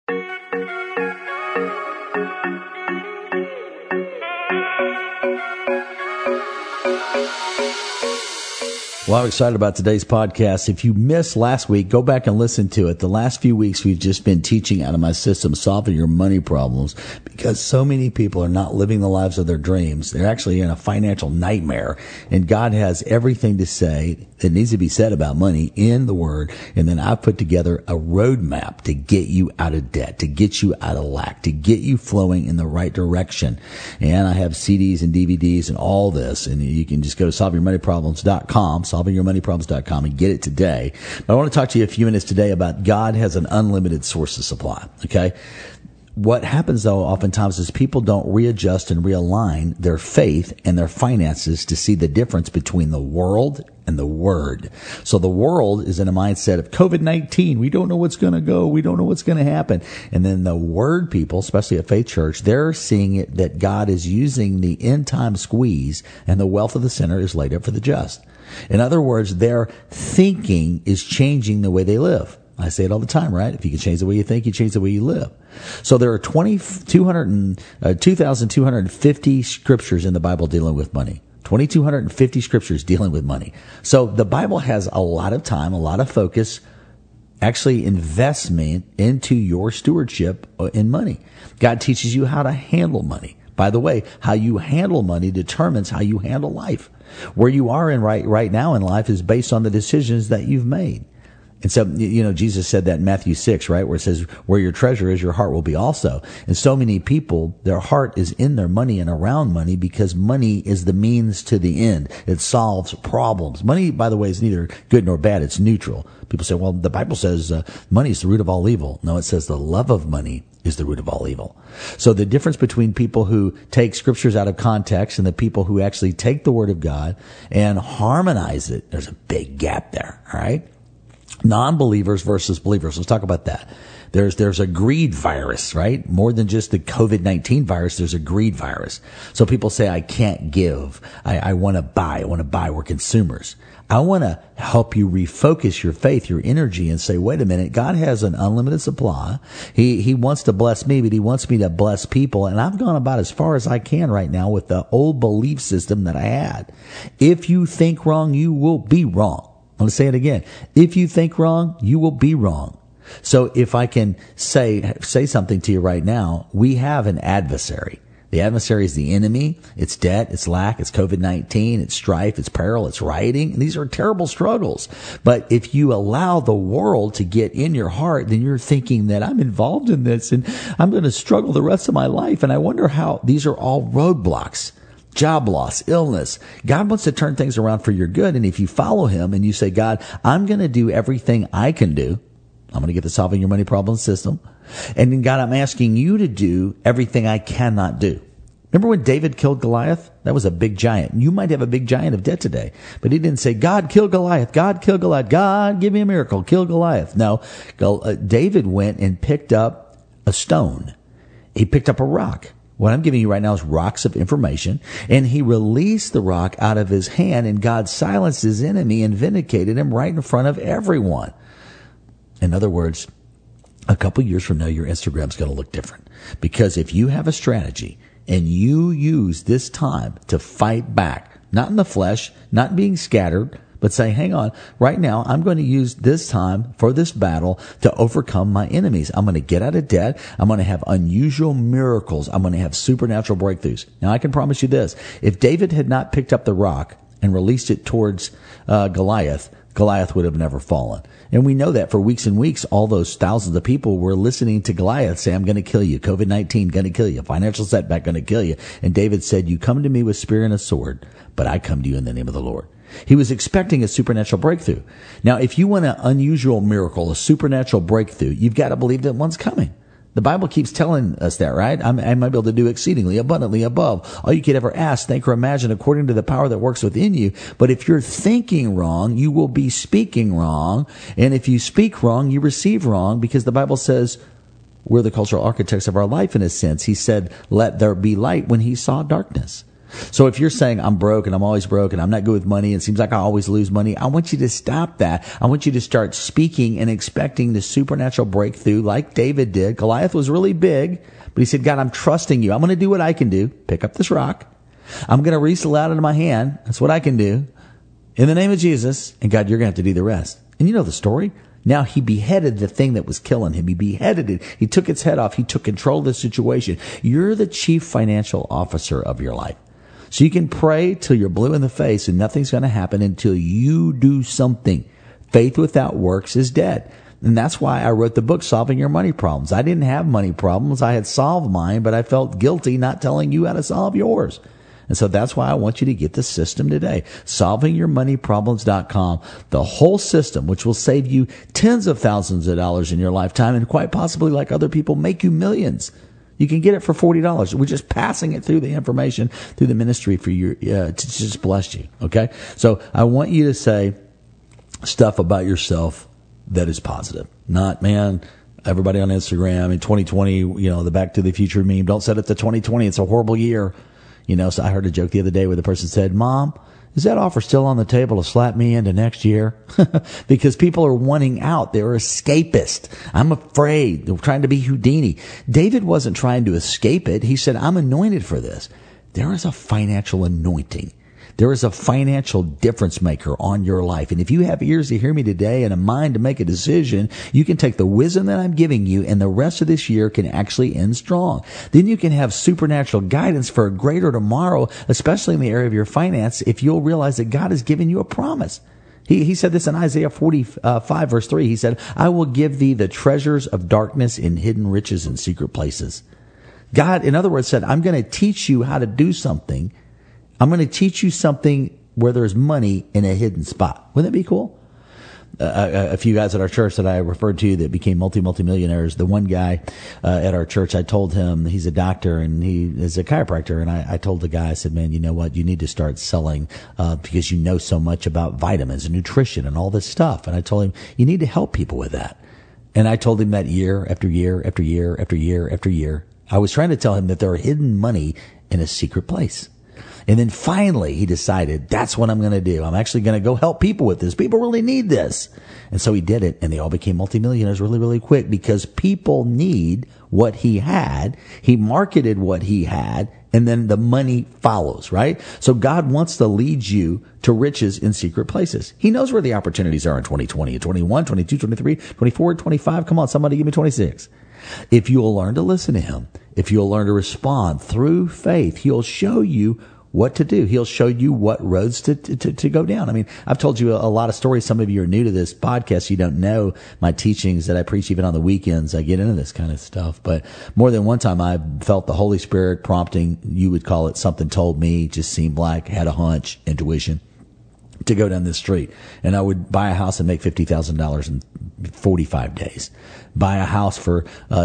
Well, I'm excited about today's podcast. If you missed last week, go back and listen to it. The last few weeks, we've just been teaching out of my system, solving your money problems, because so many people are not living the lives of their dreams. They're actually in a financial nightmare, and God has everything to say that needs to be said about money in the Word. And then I've put together a roadmap to get you out of debt, to get you out of lack, to get you flowing in the right direction. And I have CDs and DVDs and all this, and you can just go to solvingyourmoneyproblems.com, solvingyourmoneyproblems.com, and get it today. But I want to talk to you a few minutes today about God has an unlimited source of supply. Okay. What happens, though, oftentimes is people don't readjust and realign their faith and their finances to see the difference between the world and the Word. So the world is in a mindset of COVID-19. We don't know what's going to go. We don't know what's going to happen. And then the Word people, especially at Faith Church, they're seeing it that God is using the end time squeeze, and the wealth of the sinner is laid up for the just. In other words, their thinking is changing the way they live. I say it all the time, right? If you can change the way you think, you change the way you live. So there are 2,250 scriptures in the Bible dealing with money. 2,250 scriptures dealing with money. So the Bible has a lot of time, a lot of focus, actually investment into your stewardship in money. God teaches you how to handle money. By the way, how you handle money determines how you handle life. Where you are in right now in life is based on the decisions that you've made. And so, Jesus said that in Matthew 6, right, where it says, where your treasure is, your heart will be also. And so many people, their heart is in their money and around money because money is the means to the end. It solves problems. Money, by the way, is neither good nor bad. It's neutral. People say, well, the Bible says money is the root of all evil. No, it says the love of money is the root of all evil. So the difference between people who take scriptures out of context and the people who actually take the Word of God and harmonize it, there's a big gap there, all right? Non-believers versus believers. Let's talk about that. There's a greed virus, right? More than just the COVID-19 virus, there's a greed virus. So people say, I can't give. I want to buy. We're consumers. I want to help you refocus your faith, your energy, and say, wait a minute, God has an unlimited supply. He wants to bless me, but he wants me to bless people. And I've gone about as far as I can right now with the old belief system that I had. If you think wrong, you will be wrong. I'm going to say it again. If you think wrong, you will be wrong. So if I can say something to you right now, we have an adversary. The adversary is the enemy. It's debt, it's lack, it's COVID-19, it's strife, it's peril, it's rioting. And these are terrible struggles. But if you allow the world to get in your heart, then you're thinking that I'm involved in this and I'm going to struggle the rest of my life. And I wonder how these are all roadblocks. Job loss, illness. God wants to turn things around for your good. And if you follow him and you say, God, I'm going to do everything I can do. I'm going to get the Solving Your Money Problem system. And then, God, I'm asking you to do everything I cannot do. Remember when David killed Goliath? That was a big giant. You might have a big giant of debt today. But he didn't say, God, kill Goliath. God, kill Goliath. God, give me a miracle. Kill Goliath. No, David went and picked up a stone. He picked up a rock. What I'm giving you right now is rocks of information. And he released the rock out of his hand, and God silenced his enemy and vindicated him right in front of everyone. In other words, a couple years from now, your Instagram's going to look different. Because if you have a strategy and you use this time to fight back, not in the flesh, not being scattered, but say, hang on, right now I'm going to use this time for this battle to overcome my enemies. I'm going to get out of debt. I'm going to have unusual miracles. I'm going to have supernatural breakthroughs. Now I can promise you this. If David had not picked up the rock and released it towards Goliath would have never fallen. And we know that for weeks and weeks, all those thousands of people were listening to Goliath say, I'm going to kill you. COVID-19 going to kill you. Financial setback going to kill you. And David said, you come to me with spear and a sword, but I come to you in the name of the Lord. He was expecting a supernatural breakthrough. Now, if you want an unusual miracle, a supernatural breakthrough, you've got to believe that one's coming. The Bible keeps telling us that, right? I might be able to do exceedingly abundantly above all you could ever ask, think, or imagine according to the power that works within you. But if you're thinking wrong, you will be speaking wrong. And if you speak wrong, you receive wrong, because the Bible says we're the cultural architects of our life in a sense. He said, let there be light when he saw darkness. So if you're saying I'm broke and I'm always broke and I'm not good with money and it seems like I always lose money, I want you to stop that. I want you to start speaking and expecting the supernatural breakthrough like David did. Goliath was really big, but he said, God, I'm trusting you. I'm going to do what I can do. Pick up this rock. I'm going to wrestle out into my hand. That's what I can do. In the name of Jesus. And God, you're going to have to do the rest. And you know the story. Now he beheaded the thing that was killing him. He beheaded it. He took its head off. He took control of the situation. You're the chief financial officer of your life. So you can pray till you're blue in the face and nothing's going to happen until you do something. Faith without works is dead. And that's why I wrote the book, Solving Your Money Problems. I didn't have money problems. I had solved mine, but I felt guilty not telling you how to solve yours. And so that's why I want you to get the system today. SolvingYourMoneyProblems.com. The whole system, which will save you tens of thousands of dollars in your lifetime and quite possibly, like other people, make you millions. You can get it for $40. We're just passing it through the information, through the ministry for you, to just bless you. Okay? So I want you to say stuff about yourself that is positive. Not, man, everybody on Instagram in 2020, the Back to the Future meme, don't set it to 2020. It's a horrible year. So I heard a joke the other day where the person said, Mom, is that offer still on the table to slap me into next year? Because people are wanting out. They're escapist. I'm afraid. They're trying to be Houdini. David wasn't trying to escape it. He said, I'm anointed for this. There is a financial anointing. There is a financial difference maker on your life. And if you have ears to hear me today and a mind to make a decision, you can take the wisdom that I'm giving you and the rest of this year can actually end strong. Then you can have supernatural guidance for a greater tomorrow, especially in the area of your finance, if you'll realize that God has given you a promise. He said this in Isaiah 45 verse 3. He said, I will give thee the treasures of darkness and hidden riches in secret places. God, in other words, said, I'm going to teach you how to do something. I'm going to teach you something where there's money in a hidden spot. Wouldn't that be cool? A few guys at our church that I referred to that became multimillionaires. The one guy at our church, I told him he's a doctor and he is a chiropractor. And I told the guy, I said, man, you know what? You need to start selling because you know so much about vitamins and nutrition and all this stuff. And I told him, you need to help people with that. And I told him that year after year after year after year after year. I was trying to tell him that there are hidden money in a secret place. And then finally he decided, that's what I'm going to do. I'm actually going to go help people with this. People really need this. And so he did it, and they all became multimillionaires really, really quick because people need what he had. He marketed what he had, and then the money follows, right? So God wants to lead you to riches in secret places. He knows where the opportunities are in 2020, and 21, 22, 23, 24, 25. Come on, somebody give me 26. If you'll learn to listen to him, if you'll learn to respond through faith, he'll show you what to do. He'll show you what roads to go down. I mean, I've told you a lot of stories. Some of you are new to this podcast. You don't know my teachings that I preach even on the weekends. I get into this kind of stuff. But more than one time, I felt the Holy Spirit prompting, you would call it something told me, just seemed like, had a hunch, intuition, to go down this street. And I would buy a house and make $50,000 in 45 days. Buy a house for,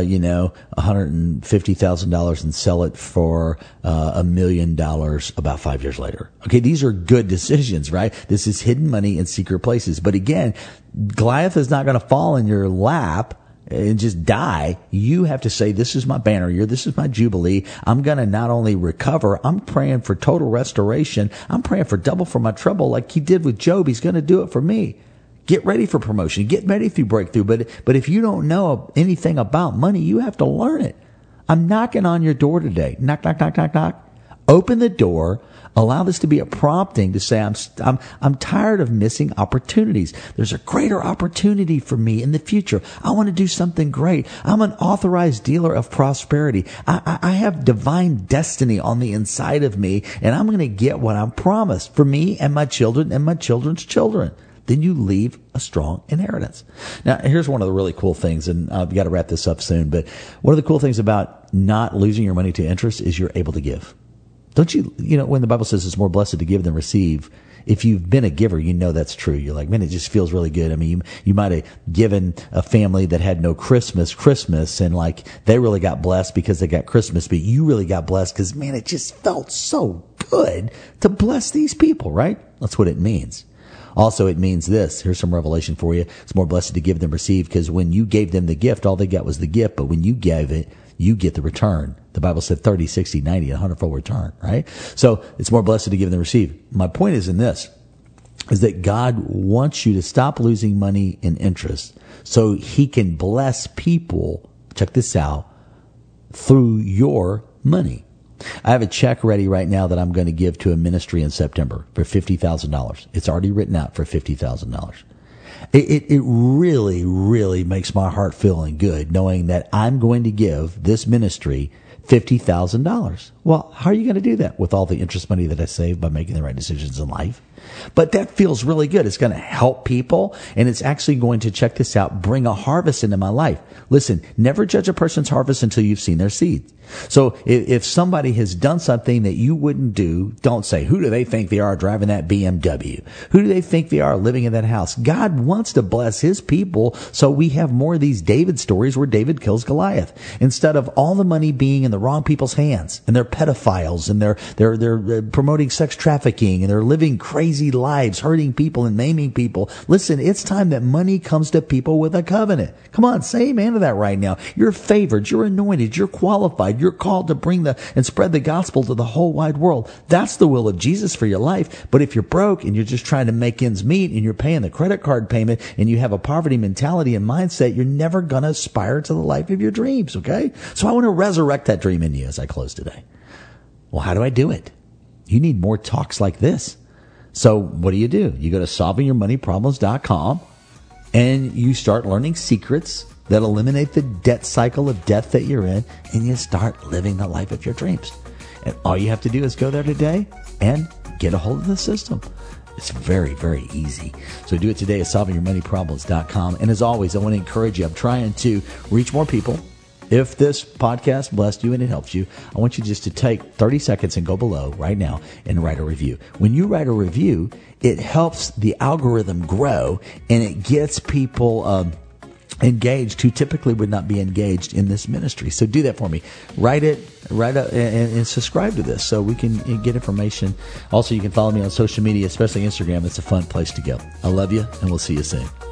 $150,000 and sell it for, $1 million about 5 years later. Okay. These are good decisions, right? This is hidden money in secret places. But again, Goliath is not going to fall in your lap and just die. You have to say, this is my banner year. This is my jubilee. I'm going to not only recover, I'm praying for total restoration. I'm praying for double for my trouble like he did with Job. He's going to do it for me. Get ready for promotion. Get ready for breakthrough. But if you don't know anything about money, you have to learn it. I'm knocking on your door today. Knock, knock, knock, knock, knock. Open the door. Allow this to be a prompting to say, I'm tired of missing opportunities. There's a greater opportunity for me in the future. I want to do something great. I'm an authorized dealer of prosperity. I have divine destiny on the inside of me, and I'm going to get what I'm promised for me and my children and my children's children. Then you leave a strong inheritance. Now, here's one of the really cool things, and I've got to wrap this up soon, but one of the cool things about not losing your money to interest is you're able to give. Don't you when the Bible says it's more blessed to give than receive, if you've been a giver, you know that's true. You're like, man, it just feels really good. I mean, you might have given a family that had no Christmas, and like they really got blessed because they got Christmas, but you really got blessed because, man, it just felt so good to bless these people, right? That's what it means. Also, it means this. Here's some revelation for you. It's more blessed to give than receive because when you gave them the gift, all they got was the gift. But when you gave it, you get the return. The Bible said 30, 60, 90, 100-fold return, right? So it's more blessed to give than receive. My point is in this, is that God wants you to stop losing money in interest so he can bless people, check this out, through your money. I have a check ready right now that I'm going to give to a ministry in September for $50,000. It's already written out for $50,000. It really, really makes my heart feeling good knowing that I'm going to give this ministry $50,000. Well, how are you going to do that with all the interest money that I saved by making the right decisions in life? But that feels really good. It's going to help people, and it's actually going to, check this out, bring a harvest into my life. Listen, never judge a person's harvest until you've seen their seed. So if somebody has done something that you wouldn't do, don't say, who do they think they are driving that BMW? Who do they think they are living in that house? God wants to bless his people, so we have more of these David stories where David kills Goliath. Instead of all the money being in the wrong people's hands, and they're pedophiles, and they're promoting sex trafficking, and they're living crazy lives, hurting people and maiming people. Listen, it's time that money comes to people with a covenant. Come on, say amen to that right now. You're favored, you're anointed, you're qualified. You're called to bring and spread the gospel to the whole wide world. That's the will of Jesus for your life. But if you're broke and you're just trying to make ends meet and you're paying the credit card payment and you have a poverty mentality and mindset, you're never going to aspire to the life of your dreams, okay? So I want to resurrect that dream in you as I close today. Well, how do I do it? You need more talks like this. So what do? You go to solvingyourmoneyproblems.com and you start learning secrets that eliminate the debt cycle of death that you're in, and you start living the life of your dreams. And all you have to do is go there today and get a hold of the system. It's very, very easy. So do it today at solvingyourmoneyproblems.com. And as always, I want to encourage you. I'm trying to reach more people. If this podcast blessed you and it helps you, I want you just to take 30 seconds and go below right now and write a review. When you write a review, it helps the algorithm grow, and it gets people engaged who typically would not be engaged in this ministry. So do that for me. Write it and subscribe to this so we can get information. Also, you can follow me on social media, especially Instagram. It's a fun place to go. I love you, and we'll see you soon.